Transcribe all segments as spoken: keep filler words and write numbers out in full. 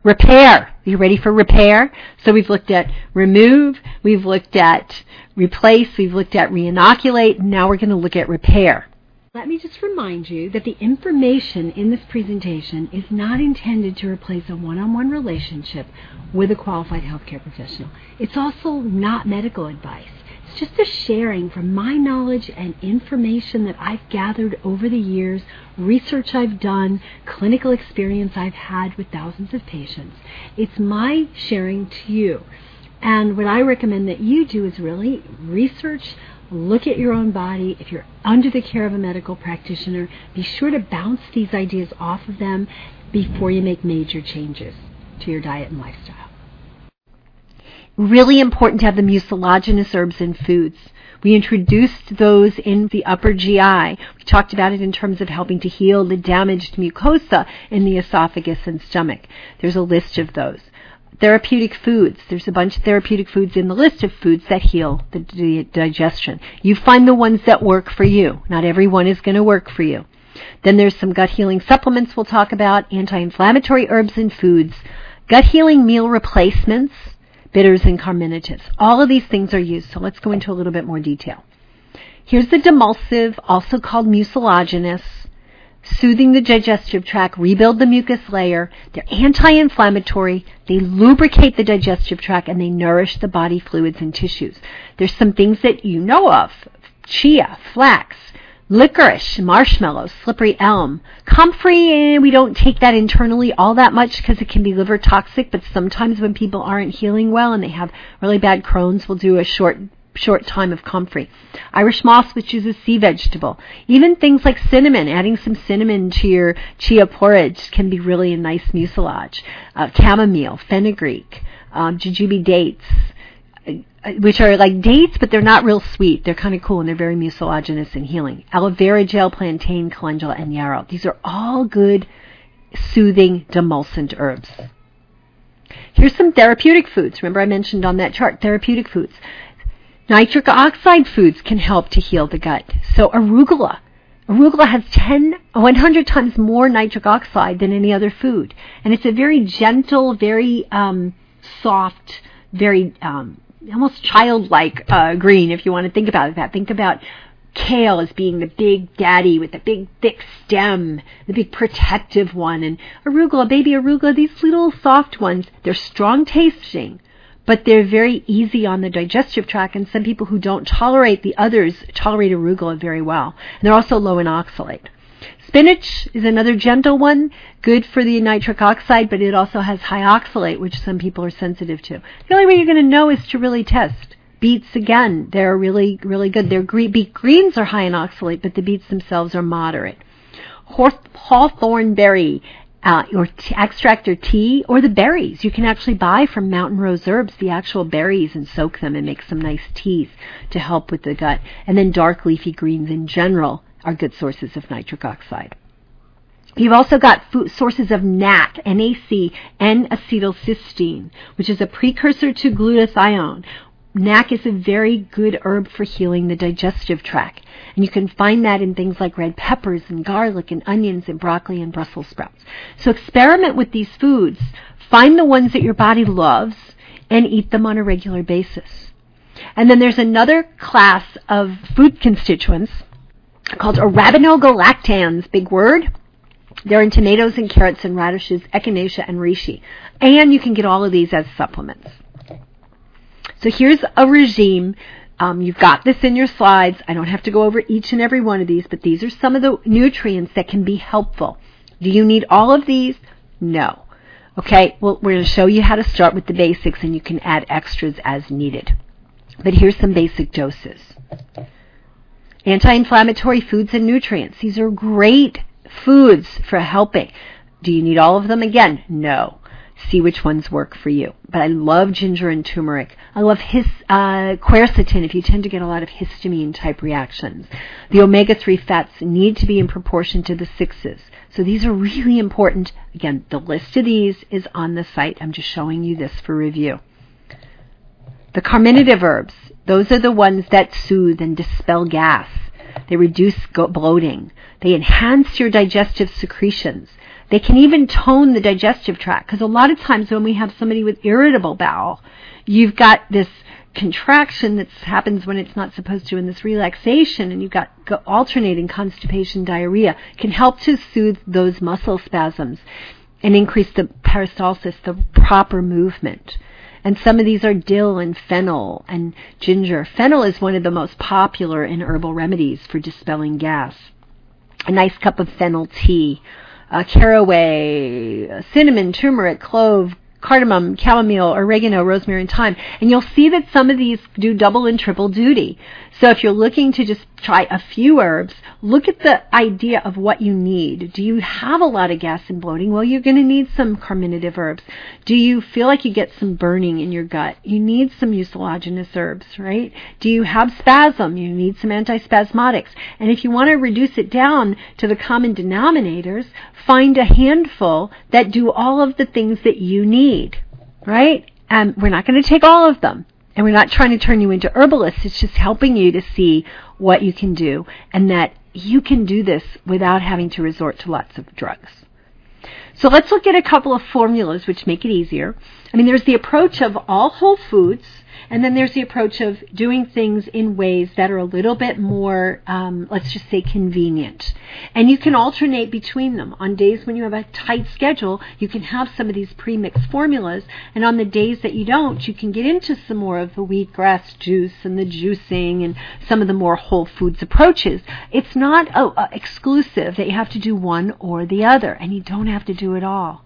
Repair. Are you ready for repair? So we've looked at remove, we've looked at replace, we've looked at reinoculate, and now we're going to look at repair. Let me just remind you that the information in this presentation is not intended to replace a one-on-one relationship with a qualified healthcare professional. It's also not medical advice. It's just a sharing from my knowledge and information that I've gathered over the years, research I've done, clinical experience I've had with thousands of patients. It's my sharing to you. And what I recommend that you do is really research, look at your own body. If you're under the care of a medical practitioner, be sure to bounce these ideas off of them before you make major changes to your diet and lifestyle. Really important to have the mucilaginous herbs in foods. We introduced those in the upper G I. We talked about it in terms of helping to heal the damaged mucosa in the esophagus and stomach. There's a list of those. Therapeutic foods. There's a bunch of therapeutic foods in the list of foods that heal the, the digestion. You find the ones that work for you. Not every one is going to work for you. Then there's some gut healing supplements we'll talk about, anti-inflammatory herbs and foods, gut healing meal replacements, bitters and carminatives. All of these things are used, so let's go into a little bit more detail. Here's the demulsive, also called mucilaginous, soothing the digestive tract, rebuild the mucus layer. They're anti-inflammatory, they lubricate the digestive tract, and they nourish the body fluids and tissues. There's some things that you know of: chia, flax, licorice, marshmallow, slippery elm. Comfrey, eh, we don't take that internally all that much because it can be liver toxic, but sometimes when people aren't healing well and they have really bad Crohn's, we'll do a short short time of comfrey. Irish moss, which is a sea vegetable. Even things like cinnamon, adding some cinnamon to your chia porridge can be really a nice mucilage. Uh, chamomile, fenugreek, um, jujube dates, which are like dates, but they're not real sweet. They're kind of cool, and they're very mucilaginous and healing. Aloe vera gel, plantain, calendula, and yarrow. These are all good, soothing, demulcent herbs. Here's some therapeutic foods. Remember I mentioned on that chart, therapeutic foods. Nitric oxide foods can help to heal the gut. So arugula. Arugula has ten, one hundred times more nitric oxide than any other food. And it's a very gentle, very um, soft, very um, almost childlike uh, green, if you want to think about that. Think about kale as being the big daddy with the big thick stem, the big protective one. And arugula, baby arugula, these little soft ones, they're strong tasting, but they're very easy on the digestive tract, and some people who don't tolerate the others tolerate arugula very well. And they're also low in oxalate. Spinach is another gentle one, good for the nitric oxide, but it also has high oxalate, which some people are sensitive to. The only way you're going to know is to really test. Beets, again, they're really, really good. They're green, beet greens are high in oxalate, but the beets themselves are moderate. Hawthorn berry, uh, or t- extract or tea, or the berries. You can actually buy from Mountain Rose Herbs the actual berries and soak them and make some nice teas to help with the gut. And then dark leafy greens in general are good sources of nitric oxide. You've also got food sources of N A C, N A C, N-acetylcysteine, which is a precursor to glutathione. N A C is a very good herb for healing the digestive tract. And you can find that in things like red peppers and garlic and onions and broccoli and Brussels sprouts. So experiment with these foods. Find the ones that your body loves and eat them on a regular basis. And then there's another class of food constituents called arabinogalactans, big word. They're in tomatoes and carrots and radishes, echinacea and reishi. And you can get all of these as supplements. So here's a regime. Um, you've got this in your slides. I don't have to go over each and every one of these, but these are some of the nutrients that can be helpful. Do you need all of these? No. Okay, well, we're going to show you how to start with the basics, and you can add extras as needed. But here's some basic doses. Anti-inflammatory foods and nutrients. These are great foods for helping. Do you need all of them? Again, no. See which ones work for you. But I love ginger and turmeric. I love his, uh, quercetin if you tend to get a lot of histamine type reactions. The omega three fats need to be in proportion to the sixes. So these are really important. Again, the list of these is on the site. I'm just showing you this for review. The carminative herbs, those are the ones that soothe and dispel gas. They reduce bloating. They enhance your digestive secretions. They can even tone the digestive tract, because a lot of times when we have somebody with irritable bowel, you've got this contraction that happens when it's not supposed to, and this relaxation, and you've got alternating constipation, diarrhea, can help to soothe those muscle spasms and increase the peristalsis, the proper movement. And some of these are dill and fennel and ginger. Fennel is one of the most popular in herbal remedies for dispelling gas. A nice cup of fennel tea, uh, caraway, cinnamon, turmeric, clove, cardamom, chamomile, oregano, rosemary, and thyme. And you'll see that some of these do double and triple duty. So if you're looking to just try a few herbs, look at the idea of what you need. Do you have a lot of gas and bloating? Well, you're going to need some carminative herbs. Do you feel like you get some burning in your gut? You need some mucilaginous herbs, right? Do you have spasm? You need some antispasmodics. And if you want to reduce it down to the common denominators, find a handful that do all of the things that you need, right? And we're not going to take all of them. And we're not trying to turn you into herbalists. It's just helping you to see what you can do, and that you can do this without having to resort to lots of drugs. So let's look at a couple of formulas which make it easier. I mean, there's the approach of all whole foods, and then there's the approach of doing things in ways that are a little bit more, um, let's just say, convenient. And you can alternate between them. On days when you have a tight schedule, you can have some of these pre-mixed formulas, and on the days that you don't, you can get into some more of the wheatgrass juice and the juicing and some of the more whole foods approaches. It's not oh, uh, exclusive that you have to do one or the other, and you don't have to do it all.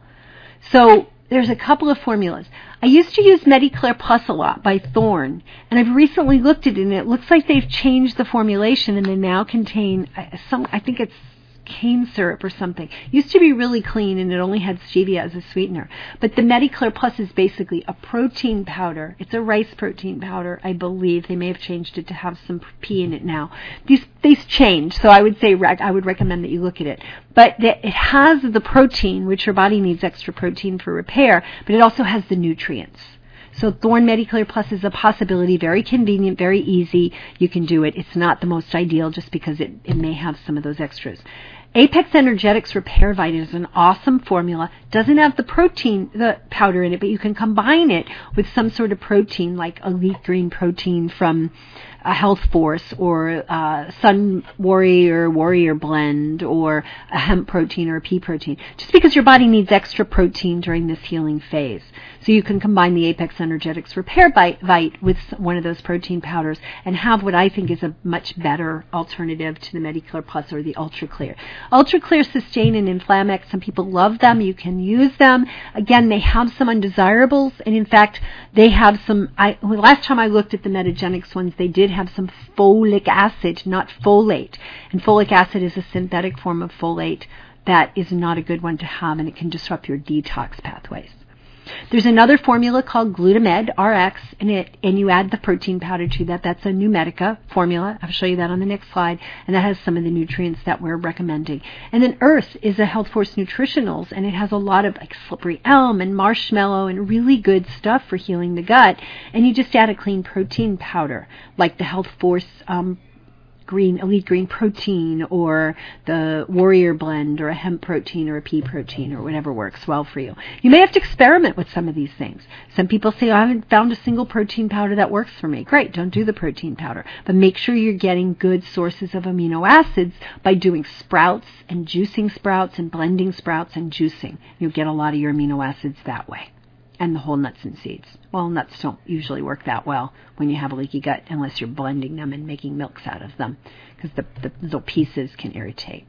So there's a couple of formulas. I used to use Mediclaire Plus a lot by Thorne, and I've recently looked at it, and it looks like they've changed the formulation, and they now contain some, I think it's cane syrup or something. It used to be really clean, and it only had stevia as a sweetener. But the Mediclaire Plus is basically a protein powder. It's a rice protein powder, I believe. They may have changed it to have some pea in it now. These these change, so I would say I would recommend that you look at it. But it has the protein, which your body needs extra protein for repair, but it also has the nutrients. So Thorne Mediclaire Plus is a possibility, very convenient, very easy. You can do it. It's not the most ideal just because it, it may have some of those extras. Apex Energetics Repair Vite is an awesome formula. Doesn't have the protein, the powder in it, but you can combine it with some sort of protein, like Elite Green protein from a Health Force, or uh, Sun Warrior Warrior Blend, or a hemp protein or a pea protein, just because your body needs extra protein during this healing phase. So you can combine the Apex Energetics Repair Vite with one of those protein powders and have what I think is a much better alternative to the Mediclaire Plus or the Ultra Clear. Ultra Clear, Sustain, and Inflamex, some people love them. You can use them. Again, they have some undesirables, and in fact, they have some, I, well, last time I looked at the Metagenics ones, they did have some folic acid, not folate. And folic acid is a synthetic form of folate that is not a good one to have, and it can disrupt your detox pathways. There's another formula called Glutamed R X, and it and you add the protein powder to that. That's a Numedica formula. I'll show you that on the next slide, and that has some of the nutrients that we're recommending. And then Earth is a Health Force Nutritionals, and it has a lot of like slippery elm and marshmallow and really good stuff for healing the gut. And you just add a clean protein powder, like the Health Force um, green, elite green protein, or the warrior blend, or a hemp protein, or a pea protein, or whatever works well for you. You may have to experiment with some of these things. Some people say, oh, I haven't found a single protein powder that works for me. Great, don't do the protein powder. But make sure you're getting good sources of amino acids by doing sprouts and juicing sprouts and blending sprouts and juicing. You'll get a lot of your amino acids that way. And the whole nuts and seeds. Well, nuts don't usually work that well when you have a leaky gut unless you're blending them and making milks out of them, because the, the little pieces can irritate.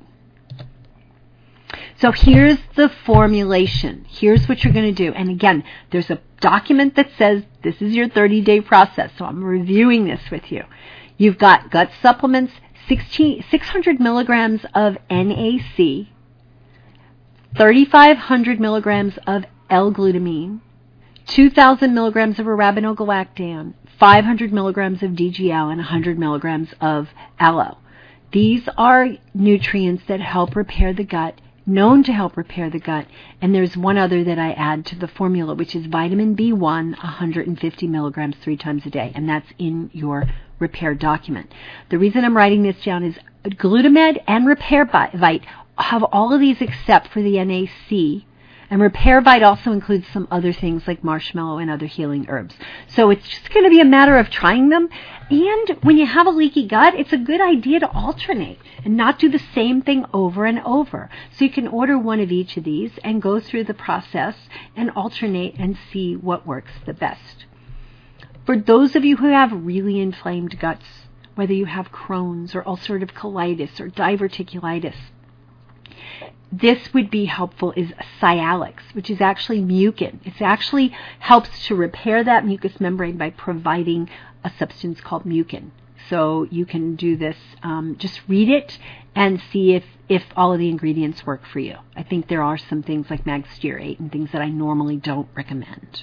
So here's the formulation. Here's what you're going to do. And again, there's a document that says this is your thirty-day process, so I'm reviewing this with you. You've got gut supplements, sixteen, six hundred milligrams of N A C, thirty-five hundred milligrams of L-glutamine, two thousand milligrams of arabinogalactan, five hundred milligrams of D G L, and one hundred milligrams of aloe. These are nutrients that help repair the gut, known to help repair the gut. And there's one other that I add to the formula, which is vitamin B one, one hundred fifty milligrams three times a day. And that's in your repair document. The reason I'm writing this down is Glutamed and Repair Vite have all of these except for the N A C. And RepairVite also includes some other things like marshmallow and other healing herbs. So it's just going to be a matter of trying them. And when you have a leaky gut, it's a good idea to alternate and not do the same thing over and over. So you can order one of each of these and go through the process and alternate and see what works the best. For those of you who have really inflamed guts, whether you have Crohn's or ulcerative colitis or diverticulitis, this would be helpful is Cialis, which is actually mucin. It actually helps to repair that mucous membrane by providing a substance called mucin. So you can do this, um, just read it and see if, if all of the ingredients work for you. I think there are some things like magstearate and things that I normally don't recommend.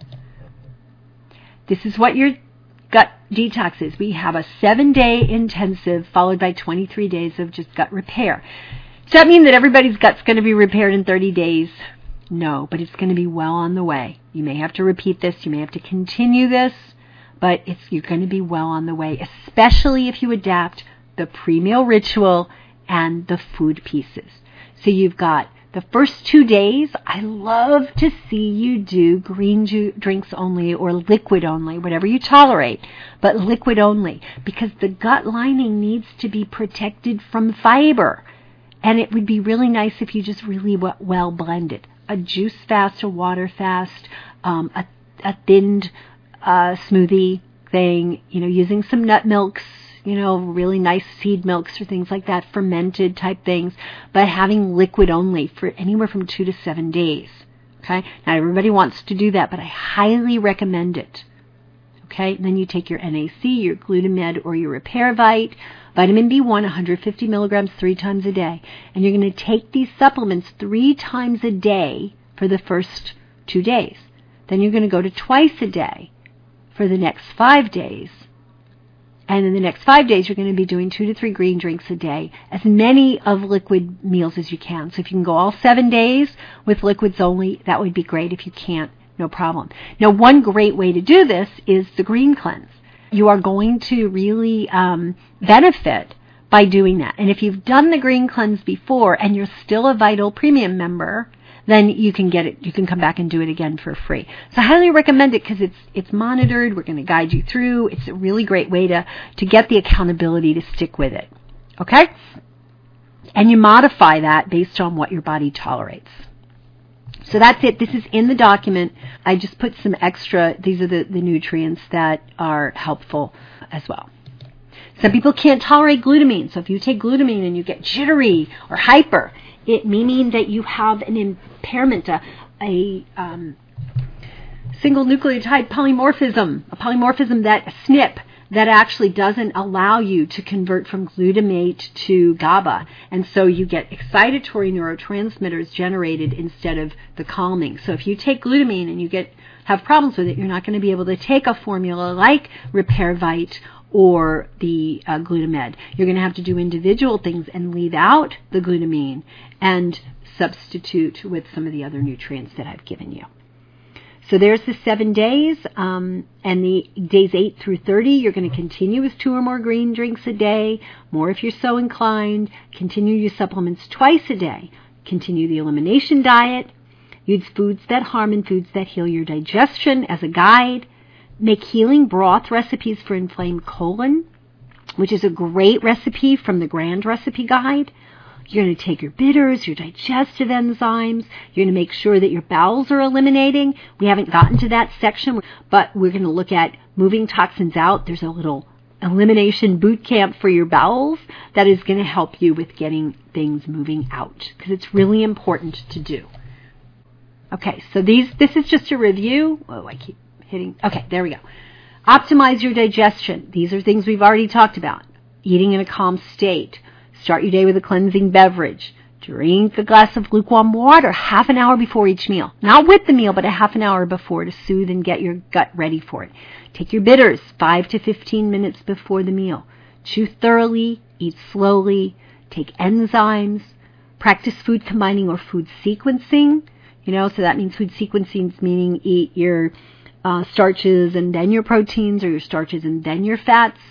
This is what your gut detox is. We have a seven-day intensive followed by twenty-three days of just gut repair. Does that mean that everybody's gut's going to be repaired in thirty days? No, but it's going to be well on the way. You may have to repeat this. You may have to continue this, but it's, you're going to be well on the way, especially if you adapt the pre-meal ritual and the food pieces. So you've got the first two days, I love to see you do green ju- drinks only or liquid only, whatever you tolerate, but liquid only, because the gut lining needs to be protected from fiber. And it would be really nice if you just really w- well blended. A juice fast, a water fast, um, a, a thinned uh, smoothie thing, you know, using some nut milks, you know, really nice seed milks or things like that, fermented type things, but having liquid only for anywhere from two to seven days. Okay? Not everybody wants to do that, but I highly recommend it. Okay? And then you take your N A C, your Glutamed, or your RepairVite, vitamin B one, one hundred fifty milligrams three times a day. And you're going to take these supplements three times a day for the first two days. Then you're going to go to twice a day for the next five days. And in the next five days, you're going to be doing two to three green drinks a day, as many of liquid meals as you can. So if you can go all seven days with liquids only, that would be great. If you can't, no problem. Now, one great way to do this is the green cleanse. You are going to really um, benefit by doing that. And if you've done the green cleanse before and you're still a Vital Premium member, then you can get it. You can come back and do it again for free. So I highly recommend it because it's it's monitored. We're going to guide you through. It's a really great way to to get the accountability to stick with it. Okay? And you modify that based on what your body tolerates. So that's it. This is in the document. I just put some extra. These are the, the nutrients that are helpful as well. Some people can't tolerate glutamine. So if you take glutamine and you get jittery or hyper, it may mean that you have an impairment, a, a um, single nucleotide polymorphism, a polymorphism that a S N P that actually doesn't allow you to convert from glutamate to GABA. And so you get excitatory neurotransmitters generated instead of the calming. So if you take glutamine and you get have problems with it, you're not going to be able to take a formula like RepairVite or the uh, Glutamed. You're going to have to do individual things and leave out the glutamine and substitute with some of the other nutrients that I've given you. So there's the seven days, um, and the days eight through thirty, you're going to continue with two or more green drinks a day, more if you're so inclined. Continue your supplements twice a day. Continue the elimination diet. Use foods that harm and foods that heal your digestion as a guide. Make healing broth recipes for inflamed colon, which is a great recipe from the Grand Recipe Guide. You're going to take your bitters, your digestive enzymes. You're going to make sure that your bowels are eliminating. We haven't gotten to that section, but we're going to look at moving toxins out. There's a little elimination boot camp for your bowels that is going to help you with getting things moving out because it's really important to do. Okay, so these this is just a review. Oh, I keep hitting. Okay, there we go. Optimize your digestion. These are things we've already talked about. Eating in a calm state. Start your day with a cleansing beverage. Drink a glass of lukewarm water half an hour before each meal. Not with the meal, but a half an hour before to soothe and get your gut ready for it. Take your bitters five to fifteen minutes before the meal. Chew thoroughly. Eat slowly. Take enzymes. Practice food combining or food sequencing. You know, so that means food sequencing, meaning eat your uh, starches and then your proteins, or your starches and then your fats.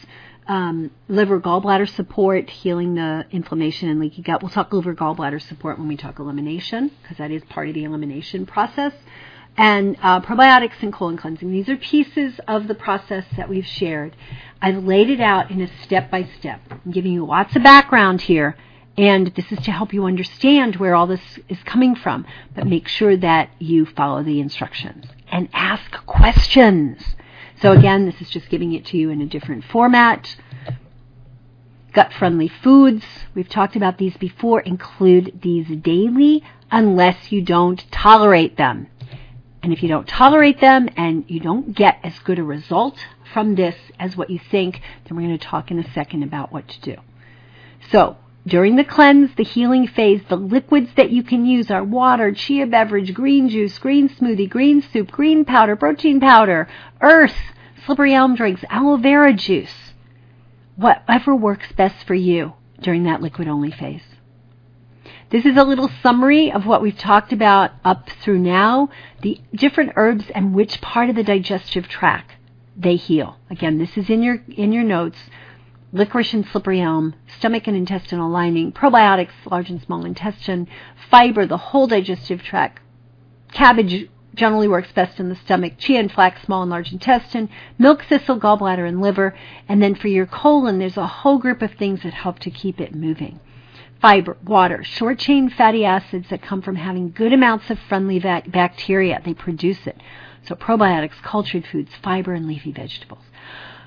um, liver gallbladder support, healing the inflammation and leaky gut. We'll talk liver gallbladder support when we talk elimination, because that is part of the elimination process. And uh, probiotics and colon cleansing. These are pieces of the process that we've shared. I've laid it out in a step-by-step. I'm giving you lots of background here, and this is to help you understand where all this is coming from. But make sure that you follow the instructions and ask questions. So again, this is just giving it to you in a different format. Gut-friendly foods. We've talked about these before. Include these daily unless you don't tolerate them. And if you don't tolerate them and you don't get as good a result from this as what you think, then we're going to talk in a second about what to do. So, during the cleanse, the healing phase, the liquids that you can use are water, chia beverage, green juice, green smoothie, green soup, green powder, protein powder, earth, slippery elm drinks, aloe vera juice. Whatever works best for you during that liquid-only phase. This is a little summary of what we've talked about up through now, the different herbs and which part of the digestive tract they heal. Again, this is in your in your notes. Licorice and slippery elm, stomach and intestinal lining, probiotics, large and small intestine, fiber, the whole digestive tract. Cabbage generally works best in the stomach, chia and flax, small and large intestine, milk thistle, gallbladder, and liver. And then for your colon, there's a whole group of things that help to keep it moving. Fiber, water, short-chain fatty acids that come from having good amounts of friendly va- bacteria. They produce it. So probiotics, cultured foods, fiber, and leafy vegetables.